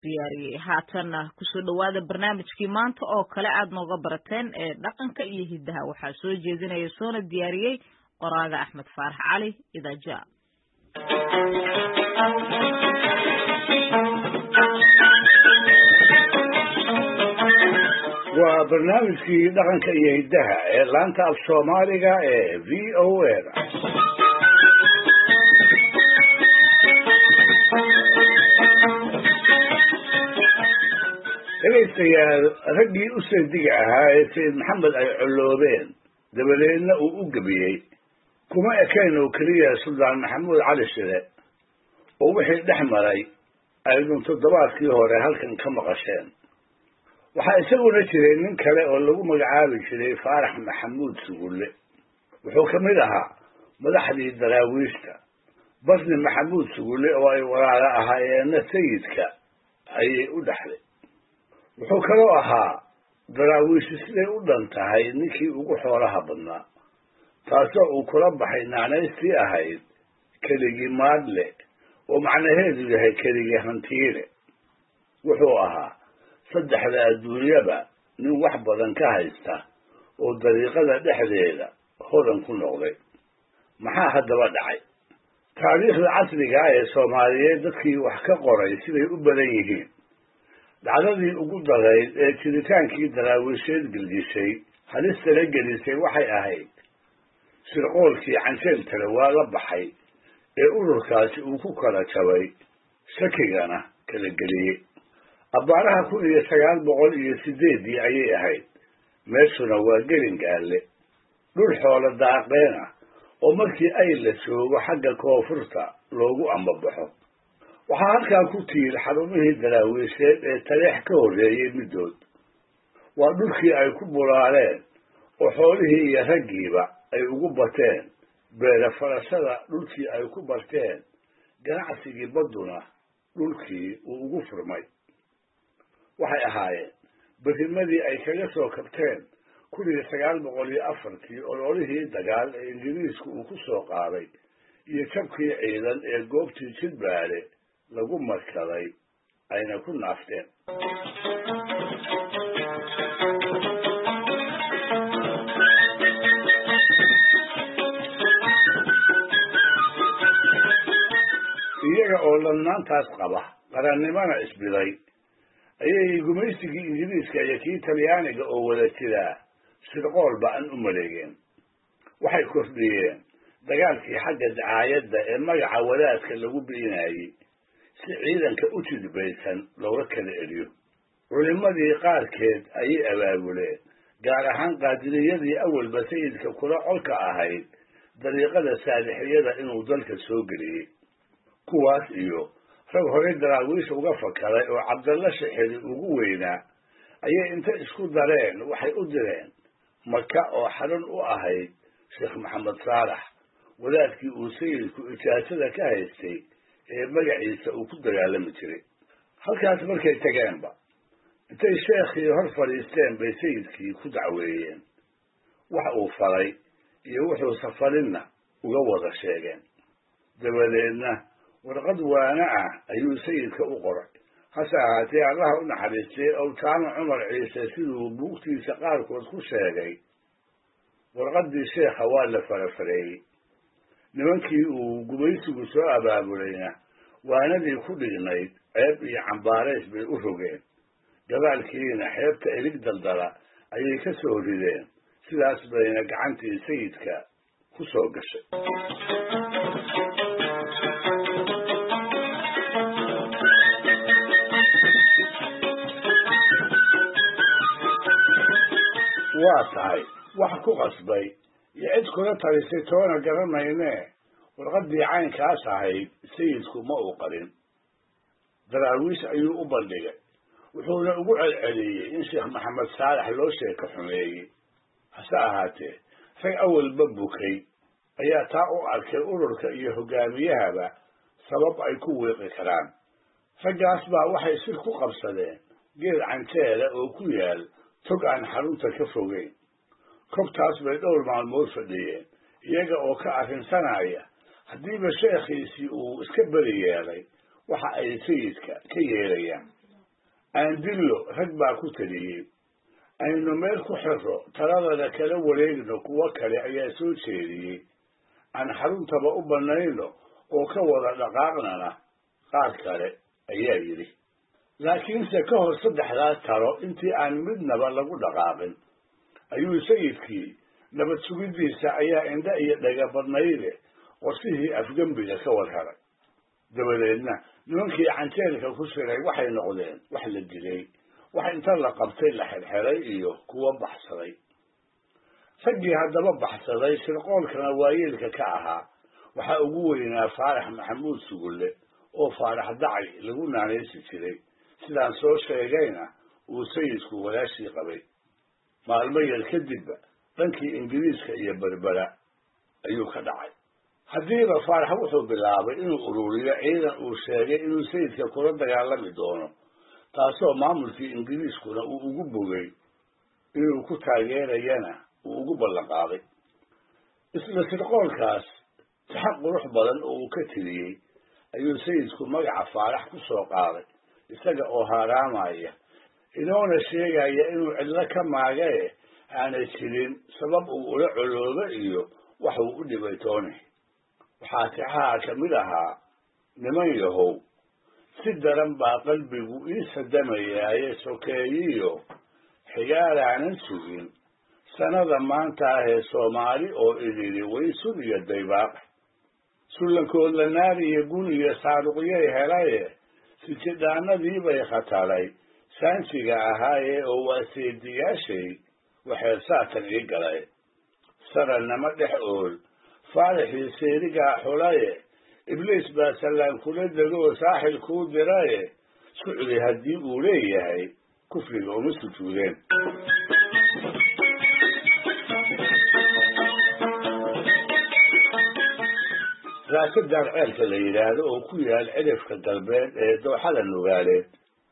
diyaariyey haatanna kusoo dhawaada barnaamijkii maanta oo kale aad nooga barateen ee dhaqanka iyo hiddaha waxaa soo jeedinaya soona diyaariyey qoraaga Axmed Faarax Cali Idaaja. waa barnaamijkii dhaqanka iyo hiddaha ee laanta af Soomaaliga ee VOA. dhegaystayaal raggii u seediga ahaa ee sayid maxamed ay coloobeen dabadeedna uu u gebiyey kuma ekayn oo keliya suldaan maxamuud cali shire oo wixii dhex maray aydun toddobaadkii hore halkan ka maqasheen. waxaa isaguna jiray nin kale oo lagu magacaabi jiray faarax maxamuud sugulle. wuxuu ka mid ahaa madaxdii daraawiishta. basni maxamuud sugulle oo ay walaalo ahaayeenna sayidka ayay u dhaxday. wuxuu kaloo ahaa daraawiishi siday u dhan tahay ninkii ugu xoolaha badnaa, taasoo uu kula baxay naanaystii ahayd keligii maadle oo macnaheedu yahay keligii hantiile. wuxuu ahaa saddexda adduunyaba nin wax badan ka haysta oo dariiqada dhexdeeda hodan ku noqday. maxaa haddaba dhacay? taariikhda casriga ah ee Soomaaliyeed dadkii wax ka qoray siday u badan yihiin, dhacdadii ugu darayd ee jiritaankii daraawiisheed gelgishay halistala gelisay waxay ahayd shirqoolkii Canjeel Talawaa la baxay ee ururkaasi uu ku kala jabay, shakigana kala geliyey. abbaaraha 1908 ayay ahayd. meeshuna waa Gelingaalle, dhul xoolo daaqeena oo markii ay la joogo xagga koonfurta loogu ambabaxo. waxaa halkaa ku tiil xarumihii daraawiisheed ee taleex ka horreeyey middood. waa dhulkii ay ku bulaaleen oo xoolihii iyo raggiiba ay ugu bateen, beera farashada dhulkii ay ku barteen, ganacsigii badduna dhulkii uu ugu furmay. waxay ahaayeen berimadii ay kaga soo kabteen 1904 ololihii dagaal ee Ingiriisku uu ku soo qaaday iyo jabkii ciidan ee goobtii Jilbaale lagu markaday ayna ku naafteen. iyaga oo ladnaantaas qaba qarannimana isbiday ayay gumaysigii Ingiriiska iyo kii Talyaaniga oo wada jiraa shirqool ba'an u maleegeen. waxay kordhiyeen dagaalkii xagga dacaayadda ee magaca wadaadka lagu biinayay si ciidanka u jilbaysan looga kala celiyo. culimmadii qaarkeed ayay abaabuleen, gaar ahaan qaadiriyadii awalba sayidka kula colka ahayd dariiqada saalixiyada inuu dalka soo geliyey. kuwaas iyo rag horey daraawiish uga fakaray oo Cabdalla Shixiri ugu weynaa ayay inta isku dareen waxay u direen Maka oo xarun u ahayd Sheekh Maxamed Saalax, wadaadkii uu sayidku ijaasada ka haystay ee magaciisa uu ku dagaalami jiray. halkaas markay tageenba intay sheekhii hor fadhiisteen bay sayidkii ku dacweeyeen. wax uu falay iyo wuxuu safarinna uga wada sheegeen. dabadeedna warqad waana ah ayuu sayidka u qoray. hase ahaatee allaha u naxariistay Owtaano Cumar Ciise siduu buugtiisa qaarkood ku sheegay, warqaddii sheekha waa la farafareeyey. nimankii uu gumaysigu soo abaabulayna waanadii ku dhignayd ceeb iyo cambaarays bay u rogeen. gabaalkiina xeebta elig daldala ayay ka soo rideen. sidaas bayna gacantii sayidka ku soo gashay. waa tahay wax ku qasbay iyo cid kula talisay toona garanaynee warqaddii caynkaas ahayd sayidku ma uu qarin. daraawiish ayuu u bandhigay, wuxuuna ugu celceliyey in Sheekh Maxamed Saalax loo sheeko xumeeyey. hase ahaatee rag awalba bukay ayaa taa u arkay ururka iyo hogaamiyahaba sabab ay ku wiiqi karaan. raggaas baa waxay sir ku qabsadeen geed canjeela oo ku yaal tog aan xarunta ka fogeyn. kobtaas bay dhowr maalmood fadhiyeen iyaga oo ka arrinsanaya haddiiba sheekhiisii uu iska beri yeelay waxa ay sayidka ka yeelayaan. aan dillo rag baa ku taliyey aynu meel ku xirro taladana kala wareegno kuwo kale ayaa soo jeediyey aan xaruntaba u bannayno oo ka wada dhaqaaqnana qaar kale ayaa yidhi laakiinse ka hor saddexdaas talo intii aan midnaba lagu dhaqaaqin ayuu sayidkii nabad sugiddiisa ayaa indha iyo dhaga badnayde qorsihii afgembiga ka warharay dabadeedna nimankii canjeelka ku siray waxay noqdeen wax la dilay wax inta la qabtay la xirxiray iyo kuwo baxsaday raggii haddaba baxsaday shirqoolkana waayeelka ka ahaa waxaa ugu weynaa faarax maxamuud sugulle oo faarax dacay lagu naanaysi jiray sidaan soo sheegayna uu sayidku walaashii qabay maalmo yar kadibba dhankii ingiriiska iyo berbera ayuu ka dhacay haddiiba faarax wuxuu bilaabay inuu ururiyo ciidan uu sheegay inuu sayidka kula dagaalami doono taasoo maamulkii ingiriiskuna uu ugu bogay inuu ku taageerayana uu ugu ballan qaaday isla shirqoolkaas taxaq qurux badan oo uu ka tiriyey ayuu sayidku magaca faarax ku soo qaaday isaga oo haaraamaya inoona sheegaya inuu cidlo ka maagae aanay jirin sabab uu ula coloobo iyo wax uu u dhibay tooni waxaa tixaha ka mid ahaa niman yahow si daran baa qalbigu ii sadamayaaye sokeeyiyo xigaalaanan sugin sanada maanta ahee soomaali oo idili way sun iyo daybaaq sullankood la naari iyo gun iyo saaruqyay helaye sijidhaanadiibay khatalay saansiga ahaaye oo waa seediyaashay waxay saatan ii galay sarannama dhex ool faaraxii seerigaa xulaye ibliis baa sallaan kula degoo saaxil kuu diraye sucdi haddii uu leeyahay kufriga uma sujuudeen raasadaan ceelka la yidhaahdo oo ku yaal cidhifka galbeed ee dooxada nugaaleed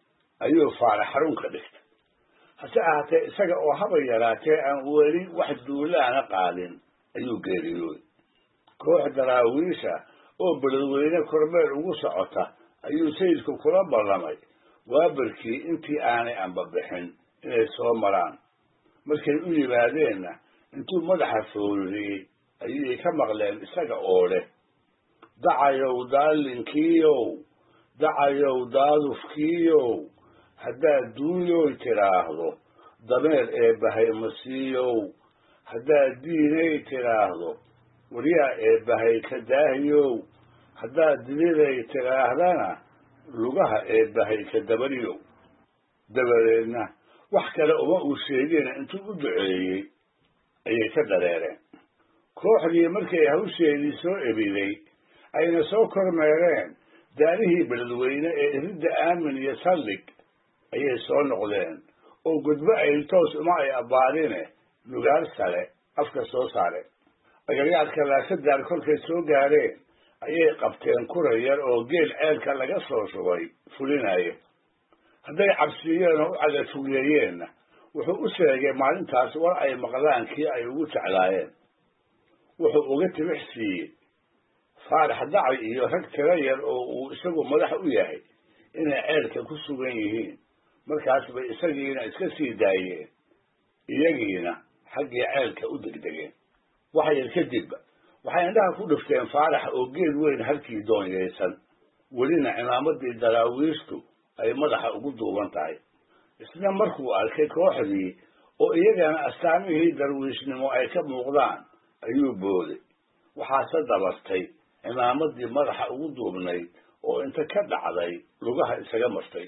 ayuu faarax xarun ka dhigtay hase ahaatee isaga oo haba yaraatee aan weli wax duulaana qaadin ayuu geeriyooday koox daraawiisha oo beledweyne kormeel ugu socota ayuu sayidku kula ballamay waabarkii intii aanay anbabixin inay soo maraan markay u yimaadeenna intuu madaxa fooriyey ayay ka maqleen isaga oo leh dacayow daalinkiiyow dacayow daadufkiiyow haddaad duunyoy tidhaahdo dameer eebbahay masiiyow haddaad diinay tidhaahdo waryaa eebbahay ka daahiyow haddaad diliday tidhaahdana lugaha eebbahay ka dabariyow dabadeedna wax kale uma uu sheegina intuu u duceeyey ayay ka dareereen kooxdii markay hawsheedii soo ebiday ayna soo kormeereen daarihii beledweyne ee iridda aamin iyo saldhig ayay soo noqdeen oo gudbo ayl toos uma ay abbaarine nugaal sare afka soo saareen agagaadka laasadaan kolkay soo gaareen ayay qabteen kura yar oo geel ceelka laga soo shubay fulinaya hadday cabsiiyeen oo u cagatugeeyeenna wuxuu u sheegay maalintaas war ay maqlaan kii ay ugu jeclaayeen wuxuu uga tibix siiyey faarax dacay iyo rag tiro yar oo uu isagu madax u yahay inay ceelka ku sugan yihiin markaas bay isagiina iska sii daayeen iyagiina xaggii ceelka u degdegeen wax yar kadibba waxay indhaha ku dhifteen faarax oo geed weyn halkii doonyaysan welina cimaamadii daraawiishtu ay madaxa ugu duuban tahay isna markuu arkay kooxdii oo iyagana astaamihii darwiishnimo ay ka muuqdaan ayuu booday waxaase dabartay cimaamadii madaxa ugu duubnayd oo inta ka dhacday lugaha isaga martay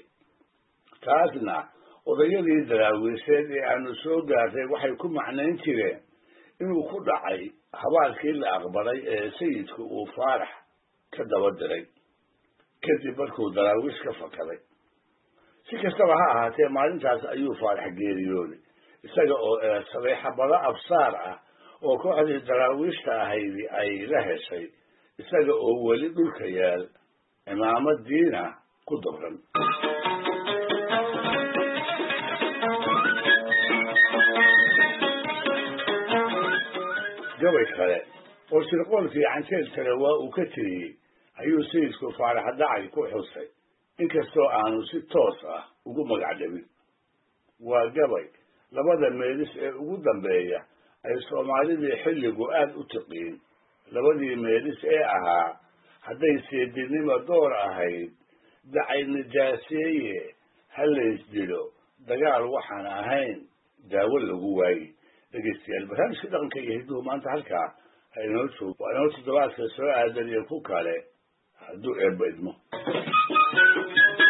taasna odayadii daraawiisheed ee aanu soo gaartay waxay ku macnayn jireen inuu ku dhacay habaalkii la aqbalay ee sayidku uu faarax ka daba diray kadib markuu daraawiish ka fakaday si kastaba ha ahaatee maalintaas ayuu faarax geeriyooday isaga oo eersaday xabado absaar ah oo kooxdii daraawiishta ahaydi ay la heshay isaga oo weli dhulka yaal cimaamadiina ku dabran gabay kale oo shirqoolkii canjeel kale waa uu ka tiriyey ayuu sayidku faarax dacay ku xusay inkastoo aanu si toos ah ugu magac dhabin waa gabay labada meelis ee ugu dambeeya ay soomaalidii xilligu aad u tiqiin labadii meelis ee ahaa hadday seedinimo door ahayd dacay nijaaseeye ha laysdilo dagaal waxaan ahayn daawo lagu waaye dhegeystayaal barnaamijka dhaqanka iyo hidduhu maanta halkaa ha inoo joogo waa inoo toddobaadka soo aadan iyo ku kale hadduu eebba idmo